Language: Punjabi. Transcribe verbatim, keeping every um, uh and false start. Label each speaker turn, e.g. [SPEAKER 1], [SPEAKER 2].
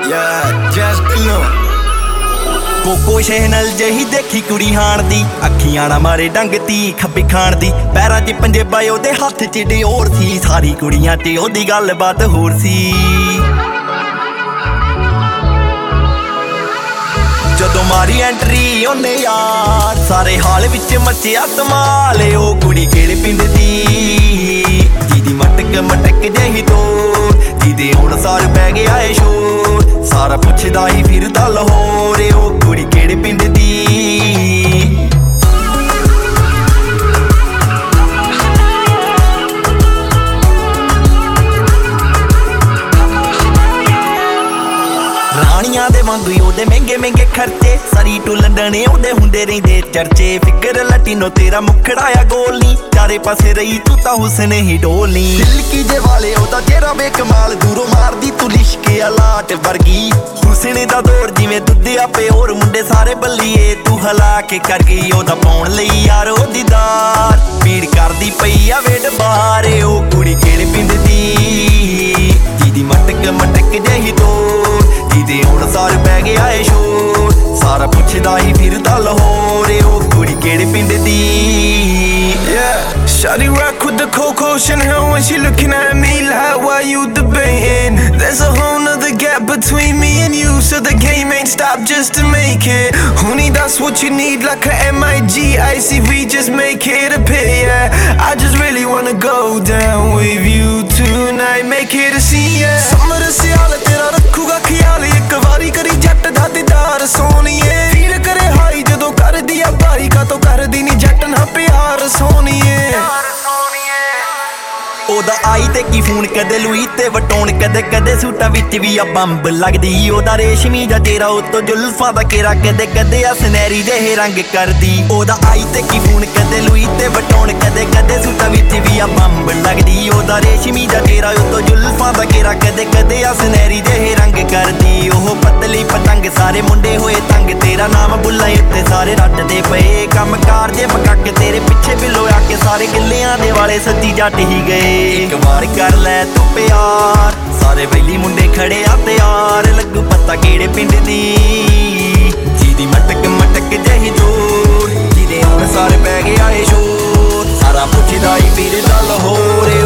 [SPEAKER 1] ਕੋਕੋ ਸ਼ਹਿਨਲ ਜਹੀ ਦੇਖੀ ਕੁੜੀ ਹਾਣ ਦੀ, ਅੱਖੀਆਂ ਨਾ ਮਾਰੇ ਡੰਗ ਤੀ ਖੱਬੀ ਖਾਣ ਦੀ, ਪੈਰਾਂ 'ਚ ਪੰਜੇਬਾਂ ਉਹਦੇ ਹੱਥ 'ਚ ਡਿਓਰ ਸੀ, ਸਾਰੀ ਕੁੜੀਆਂ 'ਤੇ ਉਹਦੀ ਗੱਲਬਾਤ ਹੋਰ ਸੀ। ਜਦੋਂ ਮਾਰੀ ਐਂਟਰੀ ਉਹਨੇ ਯਾਰ, ਸਾਰੇ ਹਾਲ ਵਿੱਚ ਮੱਚਿਆ ਧਮਾਲ। ਉਹ ਕੁੜੀ ਕਿਹੜੇ ਪਿੰਡ ਦੀ, ਜਿਹਦੀ ਮਟਕ ਮਟਕ ਜਿਹੀ ਤੋਰ, ਜਿਹਦੇ ਹੁਣ ਸਾਰ ਪੈ ਗਿਆ ਏ ਸ਼ੋਰ, ਸਾਰਾ ਪੁੱਛਦਾ ਹੀ ਫਿਰਦਾ ਲਾਹੌਰ। ਉਹ ਕੁੜੀ ਕਿਹੜੇ ਪਿੰਡ ਦੀ। ਰਾਣੀਆਂ ਦੇ ਵਾਂਗੂ ਉਹਦੇ ਮਹਿੰਗੇ ਮਹਿੰਗੇ ਖਰਚੇ, ਸਰੀ ਟੂ ਲੰਡਨ ਉਹਦੇ ਹੁੰਦੇ ਰਹਿੰਦੇ ਚਰਚੇ। ਫਿਕਰ ਲਟੀਨੋ ਤੇਰਾ ਮੁਖੜਾ ਆ ਗੋਲ ਨੀ, ਚਾਰੇ ਪਾਸੇ ਰਹੀ ਤੂੰ ਤਾਂ ਹੁਸਨ ਹੀ ਡੋਲਨੀ। ਸਿਲਕੀ ਜੇ ਵਾਲੇ ਉਹਦਾ ਚਿਹਰਾ ਬੇਕਮਾਲ, ਦੂਰੋਂ ਮਾਰਦੀ ਤੂੰ ਲਿਸ਼ਕੇ ਅਲਾਟ ਵਰਗੀ। ਹੁਸਨ ਦਾ ਦੌਰ ਜਿਵੇਂ ਦੁੱਧਿਆ ਪਿਓਰ, ਮੁੰਡੇ ਸਾਰੇ ਬੱਲੀਏ ਤੂੰ ਹਲਾ ਕੇ ਕਰ ਗਈ। ਉਹਦਾ ਪਾਉਣ ਲਈ ਯਾਰ ਉਹ ਦੀਦਾਰ, ਭੀੜ ਕਰਦੀ ਪਈ ਆ ਵੇਟ ਬਾਹਰ। ਉਹ ਕੁੜੀ ਕਿਹੜੇ ਪਿੰਡ ਦੀ, ਜਿਹਦੀ ਮਟਕ ਮਟਕ ਜਿਹੀ ਤੋਰ, ਜਿਹਦੇ ਹੁਣ ਸਾਰ ਪੈ ਗਿਆ ਏ ਸ਼ੋਰ, ਸਾਰਾ ਪੁੱਛਦਾ ਹੀ ਫਿਰਦਾ ਲਾਹੌਰ। ਉਹ ਕੁੜੀ ਕਿਹੜੇ ਪਿੰਡ ਦੀ।
[SPEAKER 2] Shawty rock with the Coco Chanel when she looking at me like, why you debating? There's a whole nother gap between me and you, so the game ain't stopped just to make it. Honey, that's what you need, like a M I G icy, we just make it a pay, yeah. I just really wanna go down with you tonight, make it a scene, yeah. Summer da ਸਿਆਲ ਤੇਰਾ ਰੱਖੂਗਾ ਖਿਆਲ, ਇੱਕ ਵਾਰੀ ਕਰੀ ਜੱਟ ਦਾ ਦੀਦਾਰ ਸੋਹਣੀਏ। ਫੀਲ ਕਰੇ ਹਾਈ ਜਦੋਂ ਕਰਦੀ ਆ ਬਾਈ, ਕਾਤੋਂ ਕਰਦੀ ਨੀ ਜੱਟ ਨਾ ਪਿਆਰ ਸੋਹਣੀਏ।
[SPEAKER 1] ਉਹਦਾ ਆਈ ਤੇ ਕੀ ਫੋਨ, ਕਦੇ ਲੂਈ ਤੇ ਵਟਾਉਣ, ਕਦੇ ਕਦੇ ਸੂਟਾਂ ਵਿੱਚ ਵੀ ਆ ਬੰਬ ਲੱਗਦੀ। ਉਹਦਾ ਰੇਸ਼ਮੀ ਜਾਂ ਤੇਰਾ ਉਤੋਂ ਜੁਲਫਾਂ ਦਾ ਘੇਰਾ, ਕਦੇ ਕਦੇ ਆ ਸੁਨਹਿਰੀ ਜਿਹੇ ਰੰਗ ਕਰਦੀ। ਉਹਦਾ ਆਈ ਤੇ ਕੀ ਫੋਨ, ਕਦੇ ਲੂਈ ਤੇ ਵਟਾਉਣ, ਕਦੇ ਕਦੇ ਸੂਟਾਂ ਵਿੱਚ ਵੀ ਆ ਬੰਬ ਲੱਗਦੀ। ਉਹਦਾ ਰੇਸ਼ਮੀ ਜਾਂ ਤੇਰਾ ਉਤੋਂ ਜੁਲਫਾਂ ਦਾ ਘੇਰਾ, ਕਦੇ ਕਦੇ ਆ ਸੁਨਹਿਰੀ ਜਿਹੇ ਰੰਗ ਕਰਦੀ। ਉਹ ਪਤਲੀ ਪਤੰਗ ਸਾਰੇ ਮੁੰਡੇ ਹੋਏ ਤੰਗ, ਤੇਰਾ ਨਾਮ ਬੁੱਲਾਂ ਉੱਤੇ ਸਾਰੇ ਰੱਟਦੇ ਪਏ। ਕੰਮ ਕਾਰ ਜੇ ਪਕੱਕ ਤੇਰੇ ਪਿੱਛੇ ਬਿੱਲੋ ਆ ਕੇ, ਸਾਰੇ ਗਿੱਲਿਆਂ ਦੇ ਵਾਲੇ ਸੱਜੀ ਜੱਟ ਹੀ ਗਏ। ਇੱਕ ਵਾਰ ਕਰ ਲੈ ਤੂੰ ਪਿਆਰ, ਸਾਰੇ ਵੈਲੀ ਮੁੰਡੇ ਖੜੇ ਆ ਤਿਆਰ, ਲੱਗੂ ਪਤਾ ਕਿਹੜੇ ਪਿੰਡ ਦੀ, ਜਿਹਦੀ ਮਟਕ ਮਟਕ ਜਿਹੀ ਤੋਰ, ਜਿਹਦੇ ਹੁਣ ਸਾਰੇ ਪੈ ਗਿਆ ਏ ਸ਼ੋਰ, ਸਾਰਾ ਪੁੱਛਦਾ ਹੀ ਫਿਰਦਾ ਲਾਹੌਰ।